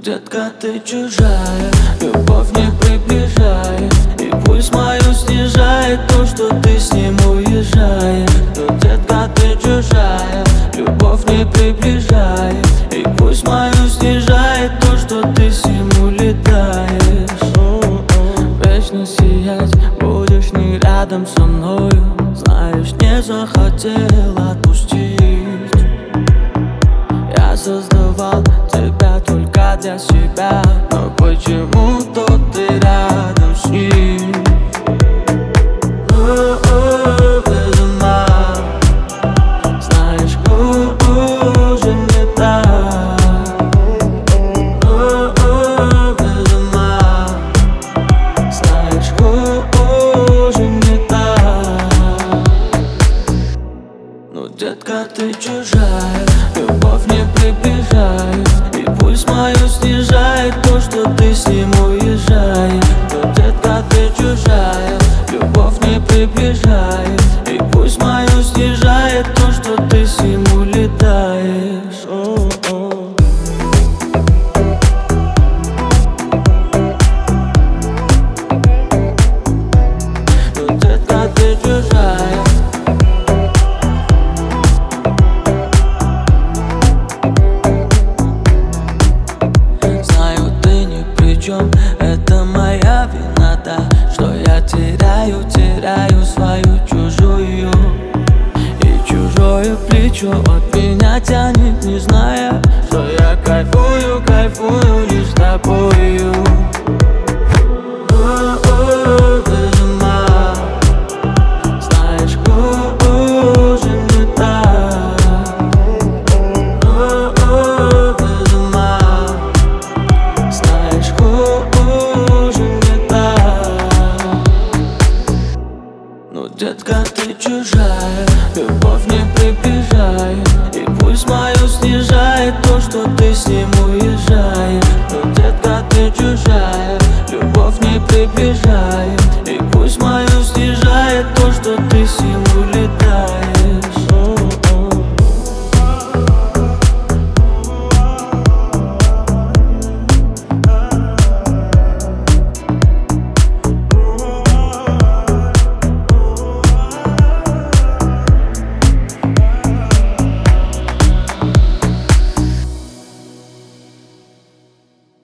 детка, ты чужая, любовь не приближает, и пульс мою снижает то, что ты с ним уезжаешь. Ну, детка, ты чужая, любовь не приближает, и пульс мою снижает то, что ты с ним улетаешь. Вечно сиять будешь не рядом со мною, знаешь, не захотел отпустить. Я создавал тебя только для себя, но почему-то ты рядом с ним. Без ума, знаешь, уже не так. Без ума, знаешь, уже не так. Ну, детка, ты чужая, любовь не приближает, и пульс мою снижает то, что ты с ним уезжаешь. Но, детка, ты чужая, любовь не приближает, и пульс мою снижает то, что ты с ним улетаешь. Ну, детка, ты чужая. Это моя вина, да, что я теряю свою чужую. И чужое плечо от меня тянет, не зная, что я кайфую лишь тобою.